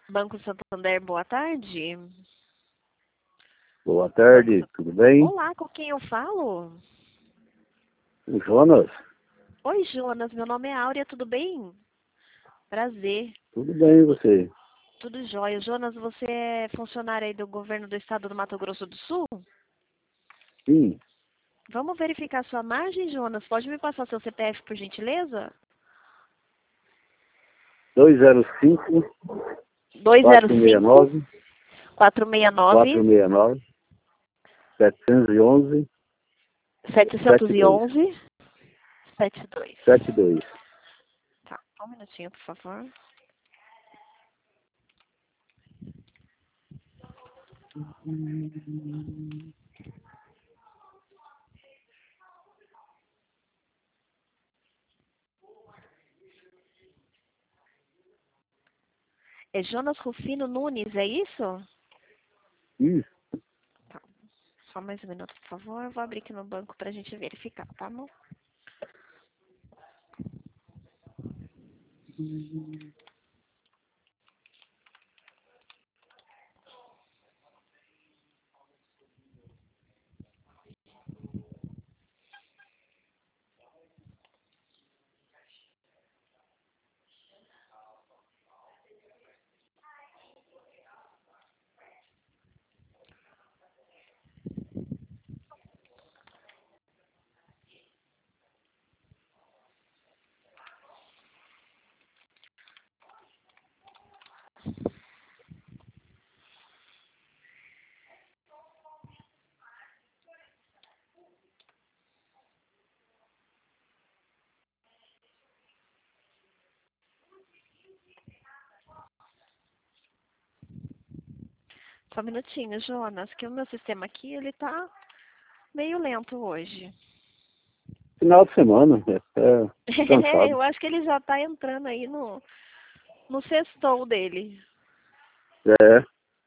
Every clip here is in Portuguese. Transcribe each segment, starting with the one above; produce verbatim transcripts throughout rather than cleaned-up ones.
Banco Santander, boa tarde. Boa tarde, tudo bem? Olá, com quem eu falo? O Jonas? Oi, Jonas, meu nome é Áurea, tudo bem? Prazer. Tudo bem, e você? Tudo jóia. Jonas, você é funcionário aí do governo do estado do Mato Grosso do Sul? Sim, Vamos verificar sua margem, Jonas? Pode me passar seu C P F, por gentileza? dois zero cinco, dois zero quatro seis cinco, nove, quatro seis quatro nove, seis nove, sete um um, sete sete um dois, um, sete dois. sete dois. Tá, só um minutinho, por favor. É Jonas Rufino Nunes, é isso? Isso. Tá. Só mais um minuto, por favor. Eu vou abrir aqui no banco pra gente verificar, tá bom? Só um minutinho, Jonas, que o meu sistema aqui, ele tá meio lento hoje. Final de semana, é, cansado. Eu acho que ele já tá entrando aí no, no sextou dele. É,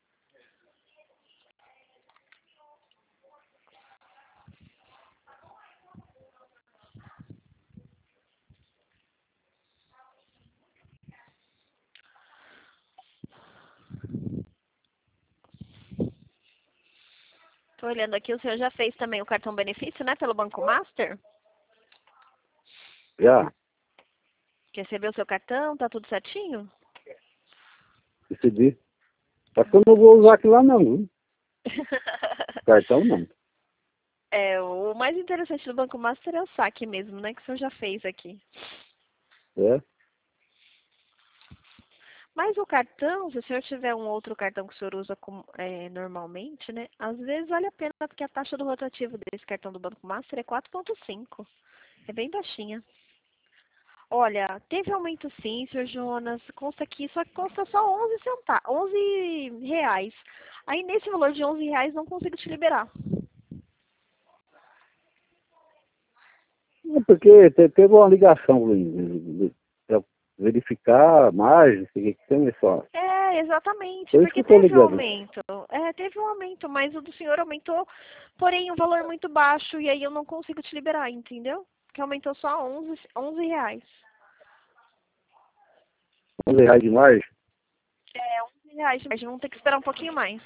Tô olhando aqui, o senhor já fez também o cartão benefício, né, pelo Banco Master? já Recebeu seu cartão, tá tudo certinho? decidi. Só que eu não vou usar aquilo lá não, viu? Cartão não. É, o mais interessante do Banco Master é o saque mesmo, né, que o senhor já fez aqui. É, Mas o cartão, se o senhor tiver um outro cartão que o senhor usa com, é, normalmente, né, às vezes vale a pena, porque a taxa do rotativo desse cartão do Banco Master é quatro vírgula cinco. É bem baixinha. Olha, teve aumento sim, senhor Jonas, consta aqui, só que consta só onze centavos, onze reais. Aí nesse valor de onze reais não consigo te liberar. é porque te- teve uma ligação para verificar a margem, o que que tem, só. É, exatamente, Por isso que porque eu tô teve um ligando. aumento. É, teve um aumento, mas o do senhor aumentou, porém um valor muito baixo, e aí eu não consigo te liberar, entendeu? Que aumentou só onze, onze reais. onze reais de margem. É, onze reais, mas vamos ter que esperar um pouquinho mais.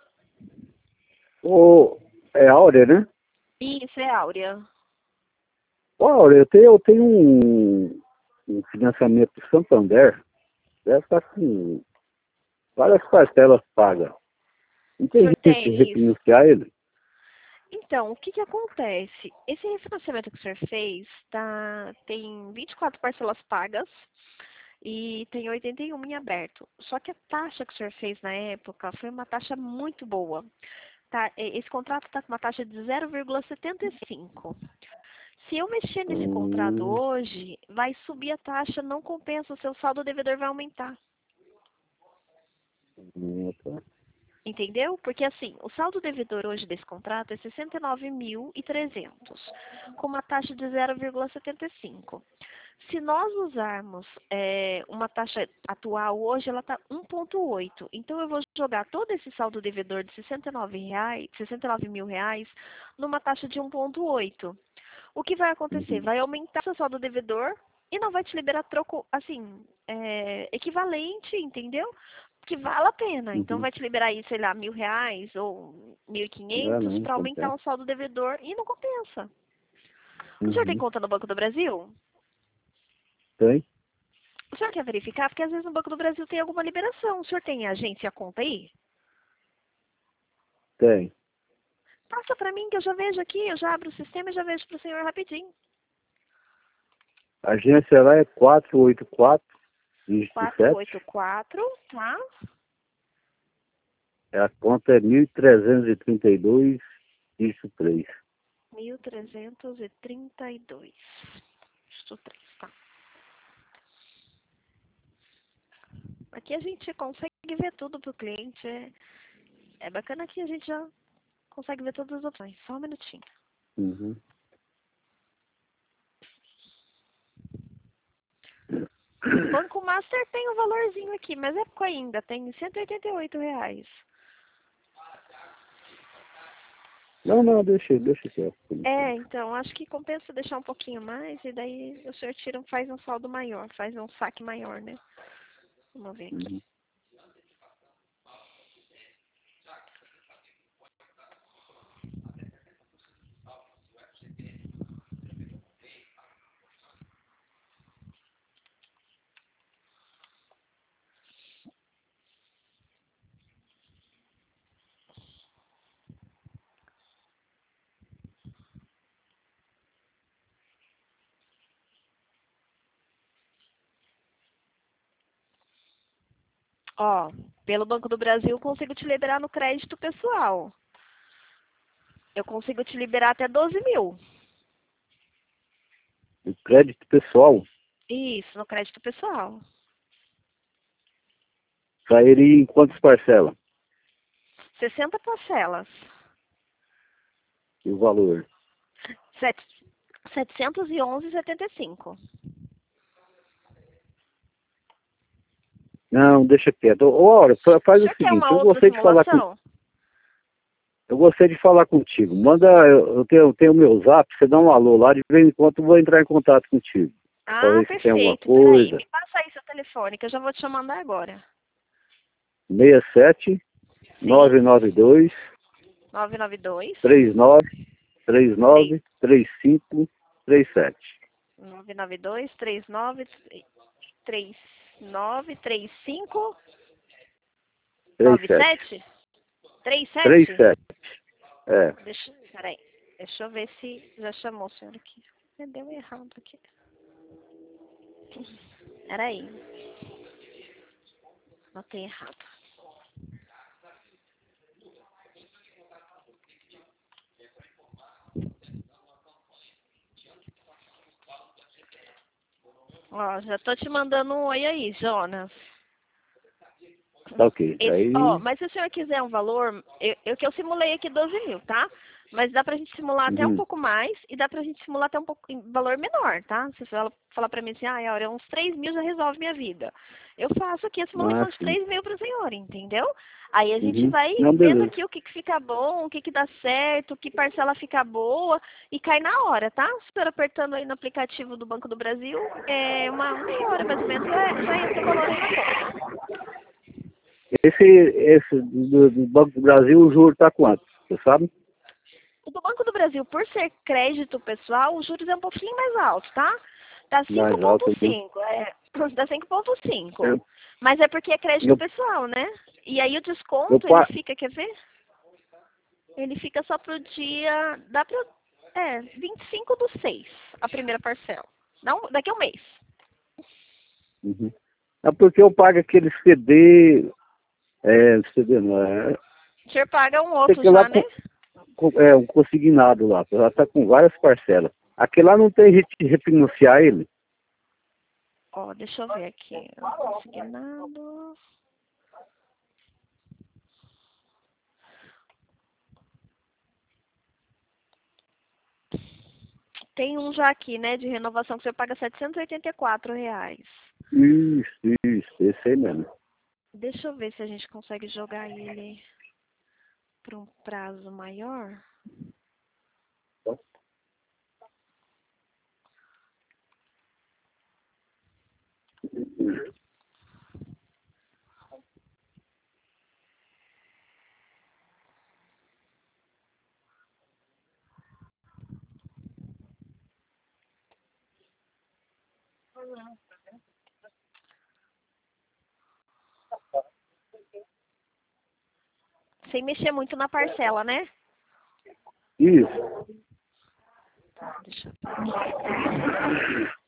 Ô, é Áurea, né? Isso, é Áurea. Ô, Áurea, eu tenho, eu tenho um, um financiamento do Santander, deve estar com várias parcelas pagas. Não O tem senhor jeito de tem isso? refinanciar ele? Então, o que que acontece? Esse refinanciamento que o senhor fez tá, tem vinte e quatro parcelas pagas e tem oitenta e um em aberto. Só que a taxa que o senhor fez na época foi uma taxa muito boa. Tá? E- Esse contrato está com uma taxa de zero vírgula setenta e cinco. Se eu mexer nesse contrato Hum, hoje, vai subir a taxa, não compensa, o seu saldo devedor vai aumentar. hum, tá. Entendeu? Porque assim, o saldo devedor hoje desse contrato é sessenta e nove mil e trezentos, com uma taxa de zero vírgula setenta e cinco. Se nós usarmos é, uma taxa atual hoje, ela está um vírgula oito. Então eu vou jogar todo esse saldo devedor de sessenta e nove reais, sessenta e nove mil reais numa taxa de um vírgula oito. O que vai acontecer? Uhum. Vai aumentar seu saldo devedor e não vai te liberar troco, assim, é, equivalente, entendeu? que vale a pena. Então Uhum. vai te liberar aí, sei lá, mil reais ou mil e Ah, quinhentos não, para aumentar compensa. o saldo devedor e não compensa. O senhor tem Uhum. conta no Banco do Brasil? Tem? O senhor quer verificar? Porque às vezes no Banco do Brasil tem alguma liberação. O senhor tem agência conta aí? Tem. Passa para mim que eu já vejo aqui, eu já abro o sistema e já vejo para o senhor rapidinho. A agência lá é quatro oito quatro, dígito quatro sete. oito quatro, tá? A conta é mil trezentos e trinta e dois, dígito três. mil trezentos e trinta e dois. Isto três, tá? Aqui a gente consegue ver tudo pro cliente. É, é bacana que a gente já consegue ver todas as opções. Só um minutinho. Uhum. Banco Master tem um valorzinho aqui, mas é pouco ainda. Tem cento e oitenta e oito reais. Não, não, deixa, deixa quieto. por É, enquanto. então, acho que compensa deixar um pouquinho mais e daí o senhor tira, faz um saldo maior, faz um saque maior, né? Vamos ver aqui. Uhum. Ó, pelo Banco do Brasil eu consigo te liberar no crédito pessoal. Eu consigo te liberar até doze mil. O crédito pessoal Isso, no crédito pessoal. sairia em quantas parcelas? sessenta parcelas. E o valor? Sete- setecentos e onze e setenta e cinco. Não, deixa quieto. Ô, Aura, fa- O faz o senhor quer seguinte, uma eu outra gostei de falar com, simulação? eu gostei de falar contigo. Manda, eu, eu tenho, eu tenho o meu zap, você dá um alô lá, de vez em quando eu vou entrar em contato contigo. Pra Ah, ver se tem alguma perfeito. Peraí, coisa. me passa aí seu telefone, que eu já vou te mandar agora. seis sete Sim, nove nove dois nove nove dois, três nove três três nove três cinco três sete. nove nove dois, três nove, três nove, três cinco, três nove sete. sete, três três sete. sete. É. Deixa, peraí, deixa eu ver se já chamou o senhor aqui. É, deu errado aqui. Peraí, notei errado. Ó, já tô te mandando um oi aí, Jonas. Tá ok. Esse, ó, Aí. mas se o senhor quiser um valor, eu, eu que eu simulei aqui doze mil, tá? Mas dá pra gente simular até um Uhum. pouco mais e dá pra gente simular até um pouco em valor menor, tá? Se você fala, falar pra mim assim, ah, Aura, uns três mil já resolve minha vida. Eu faço aqui a Ah, simulação de sim. três mil pro senhor, entendeu? Aí a gente Uhum. vai Não, vendo beleza. aqui o que, que fica bom, o que, que dá certo, que parcela fica boa e cai na hora, tá? Se o senhor apertando aí no aplicativo do Banco do Brasil, é uma meia hora mais ou menos, já, já entra o valor aí na conta. Esse, esse do, do Banco do Brasil, o juro tá quanto? Você sabe? O do Banco do Brasil, por ser crédito pessoal, os juros é um pouquinho mais alto, tá? Tá Mais alto, né? cinco vírgula cinco, é, dá cinco vírgula cinco. Eu, Mas é porque é crédito eu, pessoal, né? E aí o eu, desconto, ele pa- fica, quer ver? Ele fica só pro dia, dá pra, é, vinte e cinco do seis, a primeira parcela. Não, daqui a um mês. uhum. É porque eu pago aquele C D, é, C D não, é, O senhor paga um tem outro que lá já, né? com, com- é, um consignado lá, já tá com várias parcelas. Aquele lá não tem jeito de refinanciar ele. Ó, deixa eu ver aqui. Consignado. Tem um já aqui, né, de renovação que você paga setecentos e oitenta e quatro reais. Isso, isso, esse aí mesmo. Deixa eu ver se a gente consegue jogar ele para um prazo maior. Sem mexer muito na parcela, né? Isso. Tá, deixa eu ver aqui.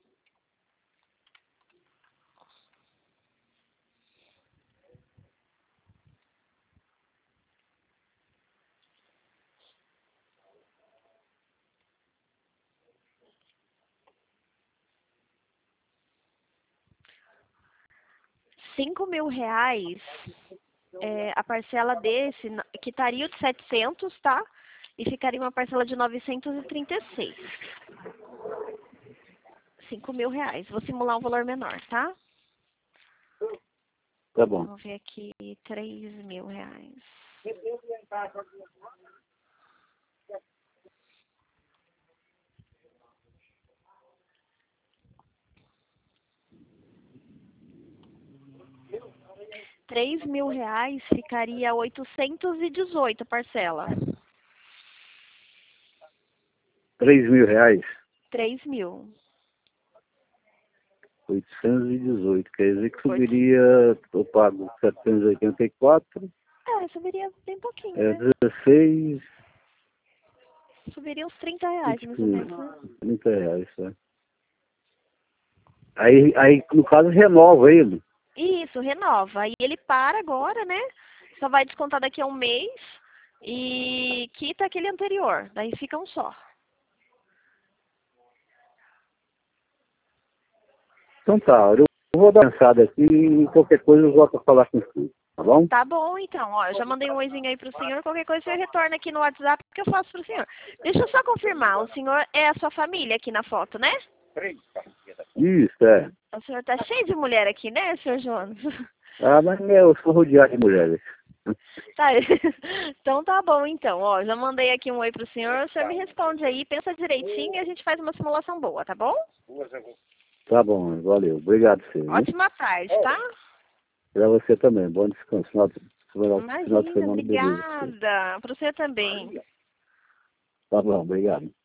Cinco mil reais, é, a parcela desse, quitaria o de setecentos, tá? E ficaria uma parcela de novecentos e trinta e seis. Cinco mil reais. Vou simular um valor menor, tá? Tá bom. Vamos ver aqui, três mil reais. Três mil reais ficaria oitocentos e dezoito a parcela. Três mil reais? Três mil. Oitocentos e dezoito. Quer dizer que subiria, eu pago setecentos e oitenta e quatro. É, subiria bem pouquinho, É né? dezesseis. Subiria uns trinta reais, mais ou menos, né? trinta reais, né? Aí, aí, no caso, renova ele. Isso, renova. Aí ele para agora, né? Só vai descontar daqui a um mês e quita aquele anterior. Daí fica um só. Então tá, eu vou dar uma pensada aqui e qualquer coisa eu volto a falar com você, tá bom? Tá bom, então. Ó, eu já mandei um oizinho aí pro senhor. Qualquer coisa você retorna aqui no WhatsApp que eu faço pro senhor. Deixa eu só confirmar. O senhor é a sua família aqui na foto, né? Isso, é. O senhor tá cheio de mulher aqui, né, senhor Jonas? Ah, mas eu sou rodeado de mulheres. Tá. Então tá bom, então. Ó, já mandei aqui um oi pro senhor. O senhor me responde aí, pensa direitinho e a gente faz uma simulação boa, tá bom? Tá bom, valeu. Obrigado, senhor. Ótima tarde, tá? Pra você também. Bom descanso. Final de, final de Imagina, semana, beleza. obrigada. Pro senhor também. Tá bom, obrigado.